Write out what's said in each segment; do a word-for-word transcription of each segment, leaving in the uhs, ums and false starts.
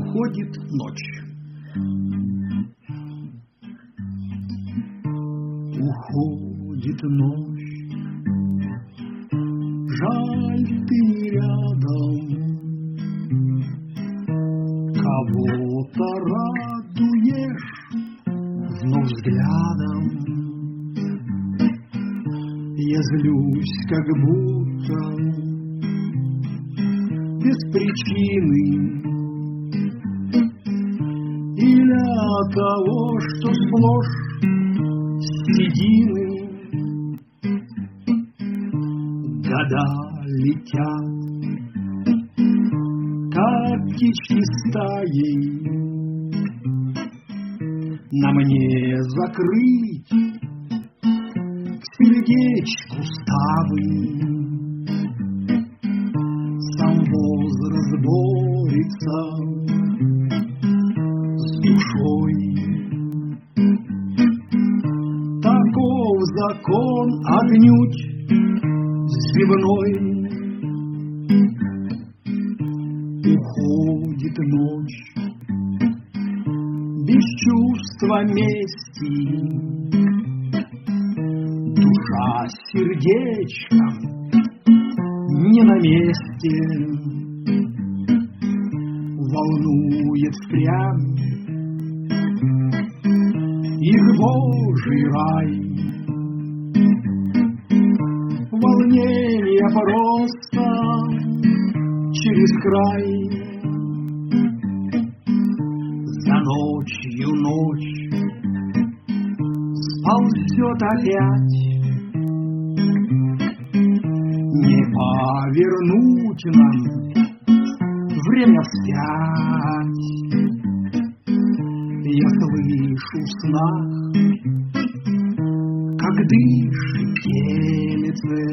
уходит ночь. Уходит ночь, жаль, ты не рядом, кого-то радуешь вновь взглядом. Я злюсь, как будто без причины, или от того, что сплошь седины. Года летят, как птички стаей, на мне закрыть к сердечку ставы. Сам возраст борется с душой. Таков закон отнюдь земной. Уходит ночь без чувства мести, душа сердечком не на месте. Волнует впрямь их Божий рай. Волнение просто через край. За ночью ночь сползет опять, не повернуть нам время вспять. Я слышу в снах, как дышит телице,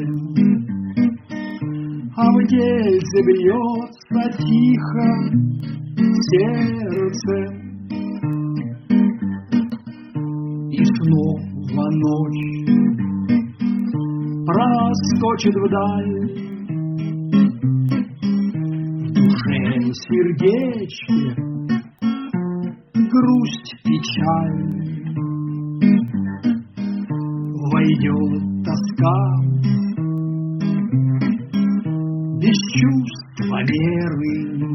а в дельце бьется тихо сердце. И снова ночь проскочит вдаль, в душе сердечке грусть, печаль. Войдет тоска без чувства меры,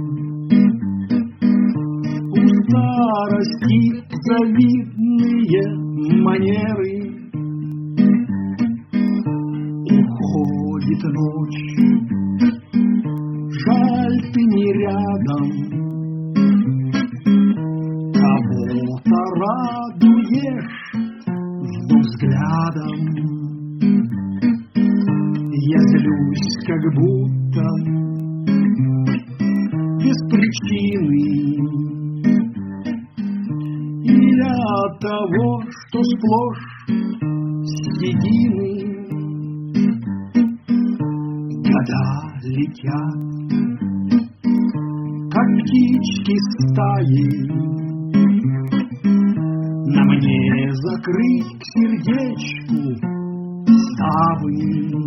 у старости завидные манеры. Уходит ночь, жаль, ты не рядом, кого-то радуешь вновь взглядом. Я злюсь, как будто без причины, или от того, что сплошь седины. Года летят, как птички стаей, на мне закрыть к сердечку ставы.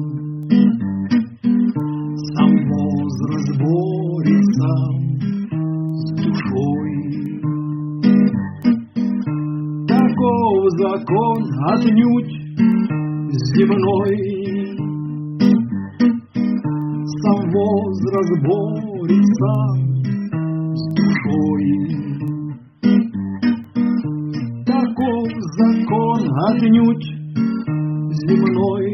Сам возраст борется с душой. Таков закон отнюдь земной. Сам возраст борется с душой. Таков закон отнюдь земной.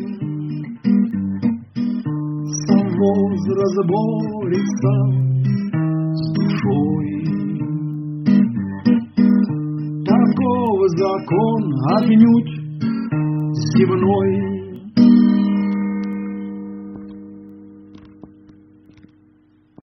Сам возраст борется с душой. Таков закон отнюдь земной.